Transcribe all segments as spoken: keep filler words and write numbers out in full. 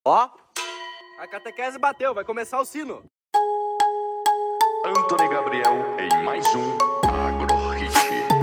Ó, a catequese bateu, vai começar o sino. Antony Gabriel em mais um Agrohit.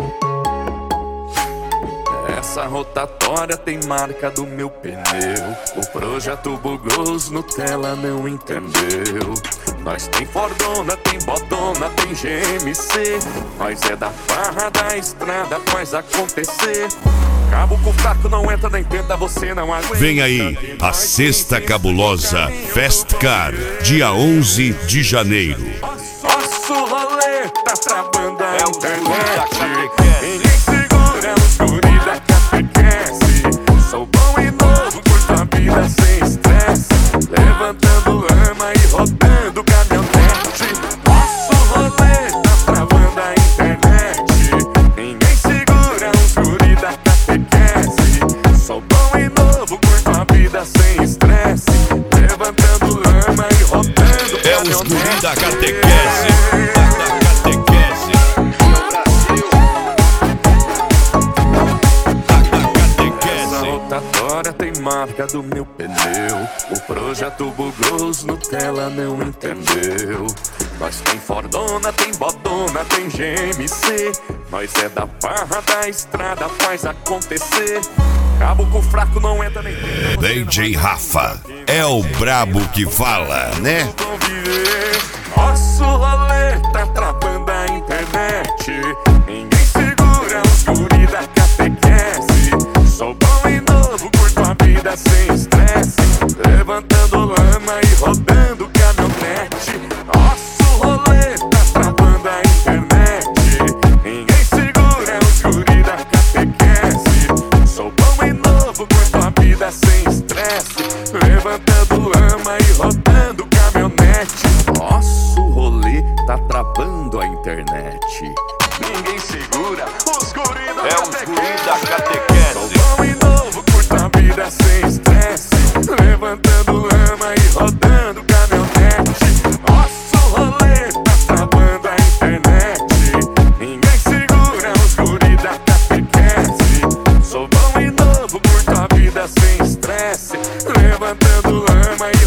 Essa rotatória tem marca do meu pneu. O projeto bugou, os Nutella não entendeu. Nós tem Fordona, tem Bodona, tem G M C. Nós é da farra da estrada, faz acontecer. Cabo com fraco não entra nem tenta, você não aguenta. Vem aí a Sexta Cabulosa Festcar, dia onze de janeiro. Nosso rolê tá travando a internet. Ninguém segura os guri da catequese. Sou bom e novo, curto a vida sem estresse. Levantando lama e rodando caminhonete. Nosso rolê tá travando a internet. Ninguém segura os guri da catequese. Sou bom e novo, curto a vida sem estresse. Levantando lama e rodando caminhonete. É os guri da catequese. Tem marca do meu pneu. O projeto bugou, os Nutella não entendeu. Nós tem Fordona, tem Bodona, tem G M C. Nós é da farra da estrada, faz acontecer. Cabo com fraco não entra nem dentro. D J Rafa é o brabo que fala, né? Nosso rolê tá travando a internet. Ninguém segura os guri da catequese. Sou bom e novo, curto a vida sem estresse. Levantando lama e rodando caminhonete. Nosso rolê tá travando a internet. Ninguém segura os guri da catequese. Sou bom e novo, curto a vida sem estresse. Levantando lama e rodando caminhonete. Nosso rolê tá travando a internet. Ninguém segura os guri da É os guri da catequese. Sou bom e novo, curto a vida sem estresse. Levantando lama e rodando caminhonete. Nosso rolê tá travando a internet. Ninguém segura os guri da catequese. Sou bom e novo, curto a vida sem estresse. Levantando lama e